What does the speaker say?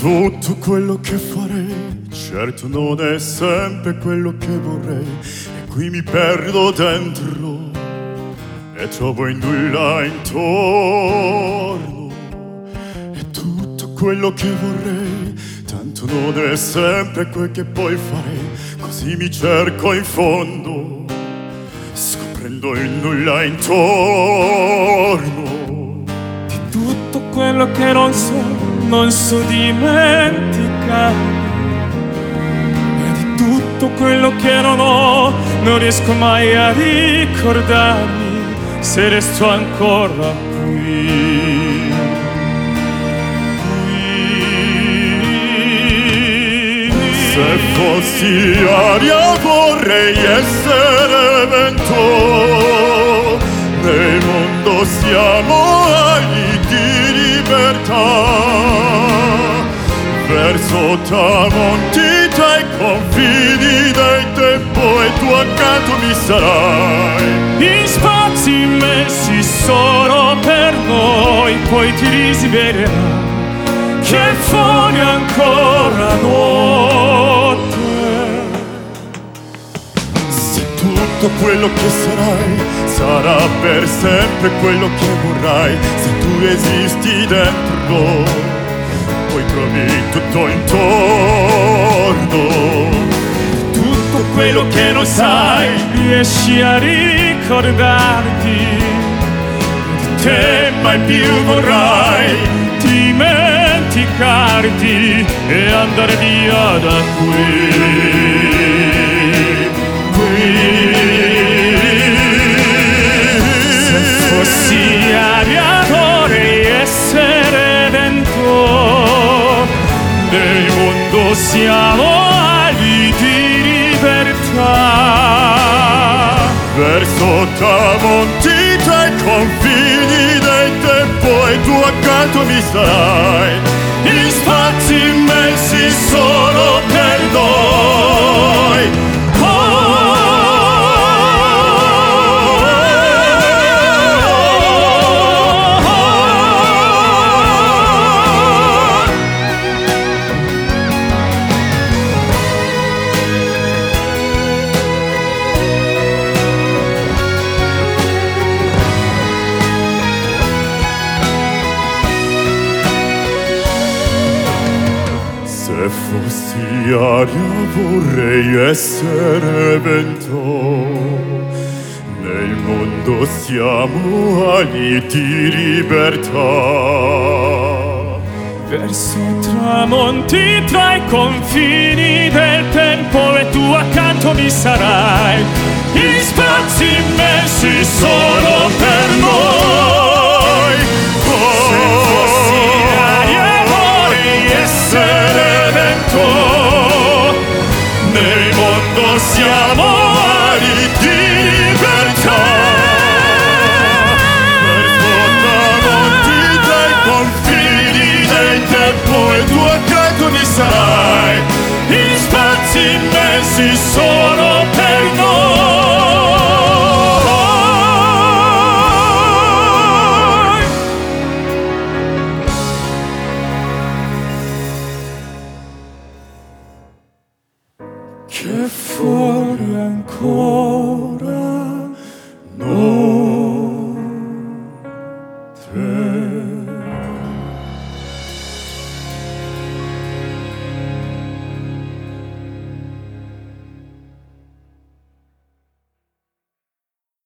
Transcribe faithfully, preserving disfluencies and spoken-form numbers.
Tutto quello che farei, certo non è sempre quello che vorrei, e qui mi perdo dentro e trovo in nulla intorno. E tutto quello che vorrei, tanto non è sempre quel che poi farei, così mi cerco in fondo, scoprendo il nulla intorno. Di tutto quello che non so, non so dimenticare, e di tutto quello che non ho, non riesco mai a ricordarmi se resto ancora qui. qui. Se fossi aria vorrei essere vento, nel mondo siamo agli di libertà, verso tramonti tra i confini del tempo, e tu accanto mi sarai. In spazi immensi solo per noi, poi ti risveglierai che fuori ancora notte. Se tutto quello che sarai sarà per sempre quello che vorrai, se tu esisti dentro, poi trovi tutto intorno. Tutto quello che non sai, riesci a ricordarti, di te mai più vorrai dimenticarti e andare via da qui. Se fossi aria vorrei essere vento, nel mondo siamo ali di libertà, verso tramonti tra i confini del tempo, e tu accanto mi sarai. In spazi immensi solo per noi. Se fossi aria vorrei essere vento, nel mondo siamo ali di libertà, verso tramonti tra i confini del tempo, e tu accanto mi sarai. In spazi immensi solo per noi. Se fossi aria vorrei essere vento, nel mondo siamo ali di libertà, verso tramonti tra i confini del tempo, e tu accanto mi sarai. In spazi immensi solo per noi. Che fuori ancora